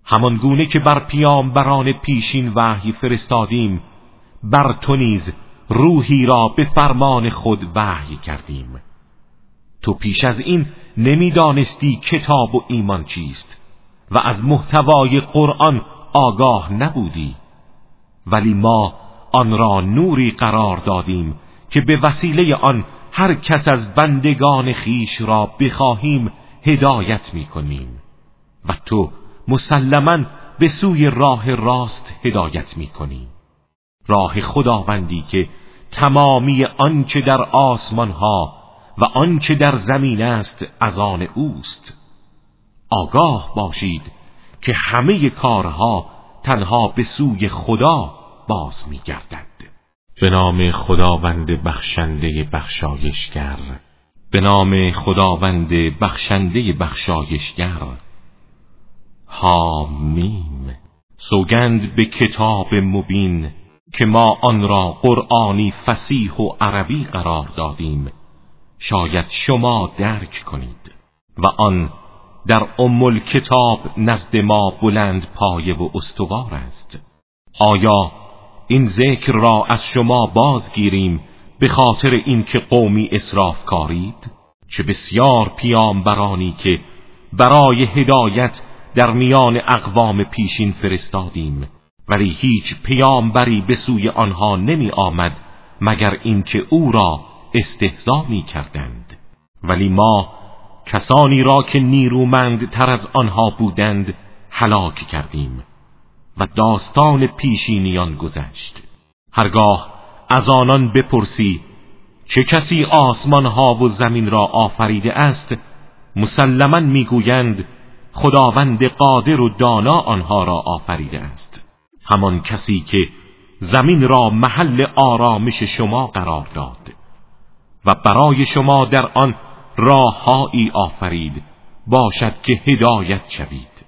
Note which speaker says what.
Speaker 1: همان گونه که بر پیامبران پیشین وحی فرستادیم، بر تو نیز روحی را به فرمان خود وحی کردیم. تو پیش از این نمیدانستی کتاب و ایمان چیست و از محتوای قرآن آگاه نبودی، ولی ما آن را نوری قرار دادیم که به وسیله آن هر کس از بندگان خیش را بخواهیم هدایت می‌کنیم و تو مسلماً به سوی راه راست هدایت می‌کنی، راه خداوندی که تمامی آنچه در آسمان‌ها و آنچه در زمین است از آن اوست. آگاه باشید که همه کارها تنها به سوی خدا باز می‌گردد. به نام خداوند بخشنده بخشایشگر. به نام خداوند بخشنده بخشایشگر. حامیم. سوگند به کتاب مبین که ما آن را قرآنی فصیح و عربی قرار دادیم، شاید شما درک کنید. و آن در الکتاب نزد ما بلند پایه و استوار است. آیا این ذکر را از شما بازگیریم به خاطر اینکه قومی اسراف کارید؟ چه بسیار پیامبرانی که برای هدایت در میان اقوام پیشین فرستادیم، ولی هیچ پیامبری به سوی آنها نمی آمد مگر اینکه او را استهزا می کردند. ولی ما کسانی را که نیرومندتر از آنها بودند هلاک کردیم و داستان پیشینیان گذشت. هرگاه از آنان بپرسی چه کسی آسمانها و زمین را آفریده است، مسلماً میگویند خداوند قادر و دانا آنها را آفریده است. همان کسی که زمین را محل آرامش شما قرار داد و برای شما در آن راههایی آفرید، باشد که هدایت شوید.